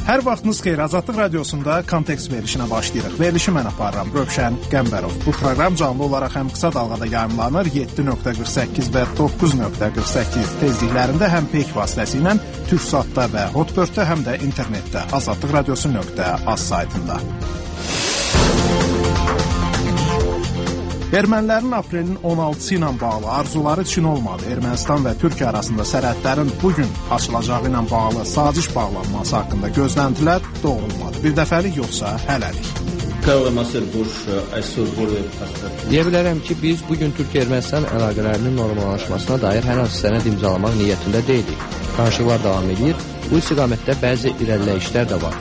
Hər vaxtınız xeyir. Azadlıq radiosunda kontekst verilişinə başlayırıq. Verilişi mən aparıram, Rövşən Qəmbərov. Bu proqram canlı olaraq həm qısa dalğada yayımlanır, 7.48 və 9.48 tezliklərində, həm peyk vasitəsilə Türksatda və Hotbird-də, həm də internetdə azadlıqradiosu.az saytında. Ermənilərin aprelin 16-sı ilə bağlı arzuları Çin olmadı. Ermənistan və Türkiyə arasında sərhədlərin bugün açılacağı ilə bağlı saziş bağlanması haqqında gözləntilər doğrulmadı. Bir dəfəlik yoxsa hələlik. Deyə bilərəm ki, biz bugün Türkiyə-Ermənistan əlaqələrinin normallaşmasına dair hər hansı sənəd imzalamaq niyyətində deyilik. Danışıqlar davam edir, bu istiqamətdə bəzi irəliləyişlər də var.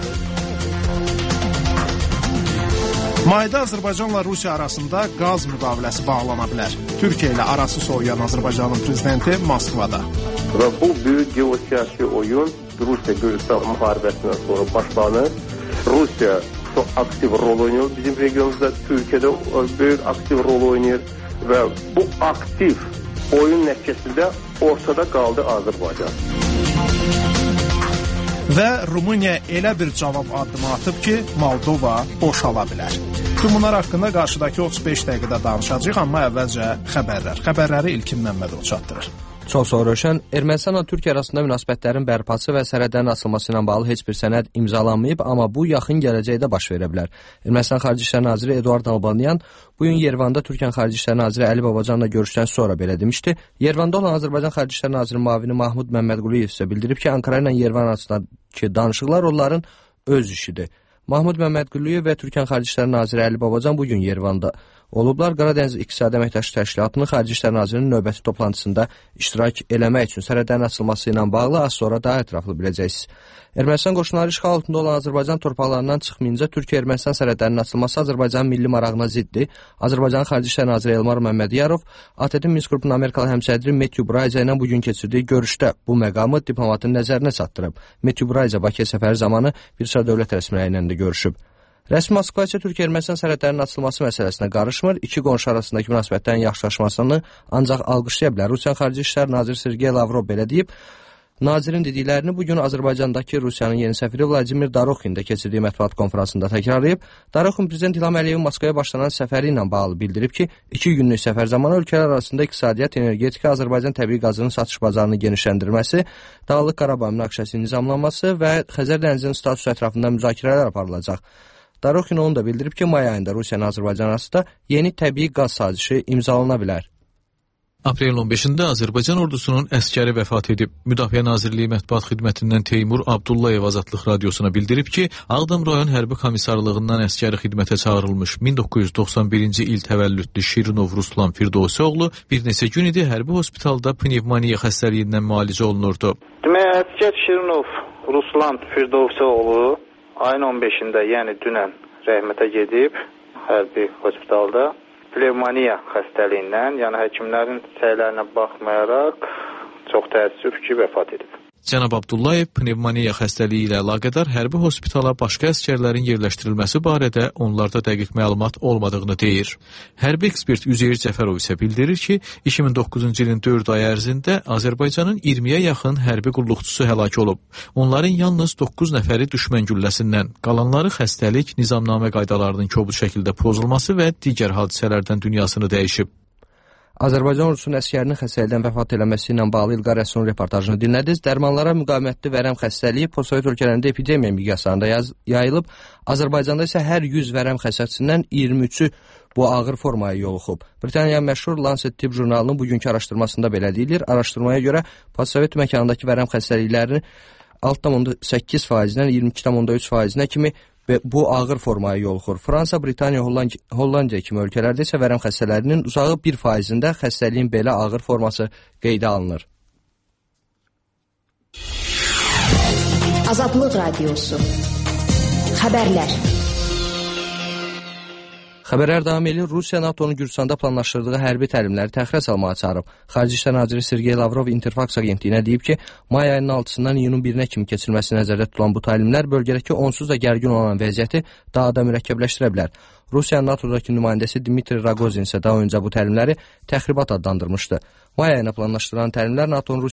Mayda Azərbaycanla Rusiya arasında qaz müqaviləsi bağlana bilər. Türkiyə ilə arası soğuyan Azərbaycanın prezidenti Moskvada. Və bu böyük geosiyasi oyun Rusiya-Gürcistan müharibəsindən sonra başlanır. Rusiya çox aktiv rol oynuyor bizim regionumuzda, Türkiyədə böyük aktiv rol oynayır və bu aktiv oyun nəticəsində ortada qaldı Azərbaycan. Və Rumıniya elə bir cavab addımı atıb ki, Moldova boşala bilər. Tüm bunlar haqqında qarşıdakı 35 dəqiqədə danışacağıq, amma əvvəlcə xəbərlər. Xəbərləri İlkin Məmmədov çatdırır. Çox sağ ol Rövşən. Ermənistanla Türkiyə arasında münasibətlərin bərpası və sərhədlərin açılması ilə bağlı heç bir sənəd imzalanmayıb, amma bu yaxın gələcəkdə baş verə bilər. Ermənistan Xarici İşlər Naziri Eduard Albanyan bu gün Yerevanda Türkiyə Xarici İşlər Naziri Əli Babacanla görüşdən sonra belə demişdi. Yerevanda olan Azərbaycan Xarici İşlər Naziri müavini Mahmud Məmmədquliyev isə bildirib ki, Ankara ilə Yerevan arasındakı danışıqlar onların öz işidir. Mahmud Məmmədquliyev və Türkiyə Xarici İşlər Naziri Əli Babacan bu gün Yerevanda olublar. Qaradəniz İqtisadi Əməkdaşlıq Təşkilatının Xarici İşlər Nazirinin növbəti toplantısında iştirak eləmək üçün sərhədlərin açılması ilə bağlı az sonra daha ətraflı biləcəksiniz. Ermənistan qoşunları işğal altında olan Azərbaycan torpaqlarından çıxmayınca Türkiyə-Ermənistan sərhədlərinin açılması Azərbaycanın milli marağına ziddir. Azərbaycanın Xarici İşlər Naziri Elmar Məmmədiyarov ATƏT-in Minsk qrupunun Amerikalı həmsədri Matthew Braica ilə bugün keçirdiyi görüşdə bu məqamı diplomatın nəzərinə çatdırıb. Matthew Braica Bakıya səfəri zamanı bir sıra dövlət rəsmiləri ilə də görüşüb. Rəsmi Moskva isə Türkiyə-Ermənistan sərhədlərinin açılması məsələsinə qarışmır. İki qonşu arasındakı münasibətlərin yaxşılaşmasını ancaq alqışlaya bilər. Rusiyanın Xarici İşlər Naziri Sergey Lavrov belə deyib. Nazirin dediklərini bugün Azərbaycandakı Rusiyanın yeni səfiri Vladimir Darokhin də keçirdiyi mətbuat konfransında təkrarlayıb. Darokhin Prezident İlham Əliyevin Moskvaya başlanan səfəri ilə bağlı bildirib ki, 2 günlük səfər zamanı ölkələr arasında iqtisadiyyat, energetika, Azərbaycan təbii qazının satış bazarını genişləndirməsi, Dağlıq Qarabağ münaqişəsinin nizamlanması və Xəzər dənizinin statusu ətrafında müzakirələr aparılacaq. Darokhin onu da bildirib ki, may ayında Rusiyanın Azərbaycan arasında yeni təbii qaz sazişi imzalana bilər. Aprelin 15-də Azərbaycan ordusunun əskəri vəfat edib. Müdafiə Nazirliyi Mətbuat Xidmətindən Teymur Abdullayev Azadlıq radiosuna bildirib ki, Ağdam rayon hərbi komissarlığından əskəri xidmətə çağırılmış 1991-ci il təvəllüdlü Şirinov Ruslan Firdovsoğlu bir neçə gün idi hərbi hospitalda pnevmoniya xəstəliyindən müalicə olunurdu. Demək, əskər Şirinov Ruslan Firdovsoğlu ayın 15-də, yəni dünən rəhmətə gedib hərbi hospitalda. Pnevmoniya xəstəliyindən, yəni həkimlərin səylərinə baxmayaraq çox təəssüf ki, vəfat edib. Cənab Abdullayev pnevmoniya xəstəliyi ilə əlaqədar hərbi hospitala başqa əskərlərin yerləşdirilməsi barədə onlarda dəqiq məlumat olmadığını deyir. Hərbi ekspert Üzeyir Cəfərov isə bildirir ki, 2009-cu ilin 4 ay ərzində Azərbaycanın 20-yə yaxın hərbi qulluqçusu həlak olub. Onların yalnız 9 nəfəri düşmən gülləsindən, qalanları xəstəlik, nizamnamə qaydalarının kobud şəkildə pozulması və digər hadisələrdən dünyasını dəyişib. Azərbaycan ordusunun əskərinin xəstəlikdən vəfat eləməsi ilə bağlı İlqar Rəsulun reportajını dinlədiniz. Dərmanlara müqavimətli vərəm xəstəliyi postsovet ölkələrində epidemiya miqyaslarında yayılıb. Azərbaycanda isə hər 100 vərəm xəstəsindən 23-ü bu ağır formaya yoluxub. Britaniya məşhur Lancet Tibb jurnalının bugünkü araşdırmasında belə deyilir. Araşdırmaya görə postsovet məkanındakı vərəm xəstəliklərinin 6,8%-dən 22,3%-nə kimi bu ağır formaya yoluxur. Fransa, Britaniya, Hollandiya kimi ölkələrdə isə vərəm xəstələrinin uzağı 1%-də xəstəliyin belə ağır forması qeydə alınır. Azadlıq Radiosu. Xəbərlər. Xəbərlər davam edir. Rusiya NATO-nun Gürcüstanda planlaşdırdığı hərbi təlimləri təxirə salmağa çağırıb. Xarici İşlər Naziri Sergey Lavrov Interfax agentliyinə deyib ki, may ayının 6-sından iyunun 1-nə kimi keçirilməsi nəzərdə tutulan bu təlimlər bölgədəki onsuz da gərgin olan vəziyyəti daha da mürəkkəbləşdirə bilər. Rusiyanın NATO-dakı nümayəndəsi Dmitri Rogozin isə daha öncə bu təlimləri təxribat adlandırmışdı. May ayına planlaşdırılan təlimlər NATO-nun